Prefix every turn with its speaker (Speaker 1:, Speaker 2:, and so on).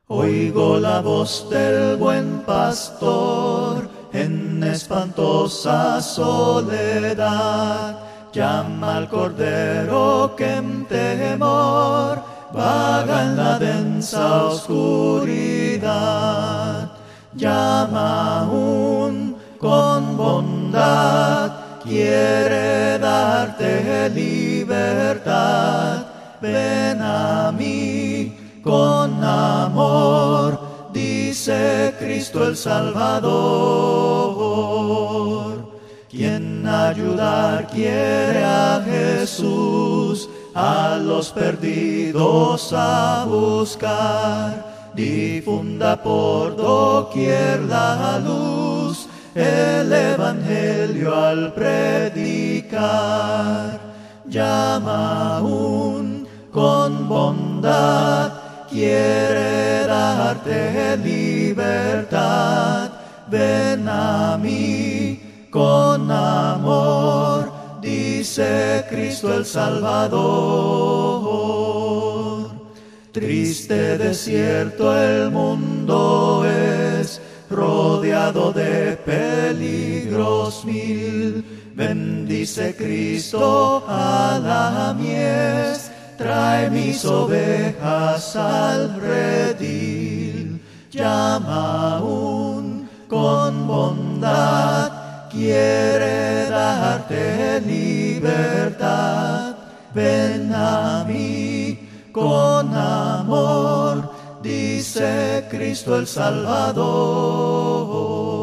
Speaker 1: Oigo la voz del buen pastor en espantosa soledad. Llama al cordero que en temor vaga en la densa oscuridad. Llama aún con bondad, quiere darte libertad. Ven a mí con amor, dice Cristo el Salvador. Quien ayudar quiere a Jesús, a los perdidos a buscar. Difunda por doquier la luz, el evangelio al predicar. Llama aún con bondad, quiere darte libertad. Ven a mí con amor, dice Cristo el Salvador. Triste desierto el mundo es, rodeado de peligros mil. Bendice Cristo a la mies, trae mis ovejas al redil. Llama aún con bondad, quiere darte libertad. Ven a mí con amor, dice Cristo el Salvador.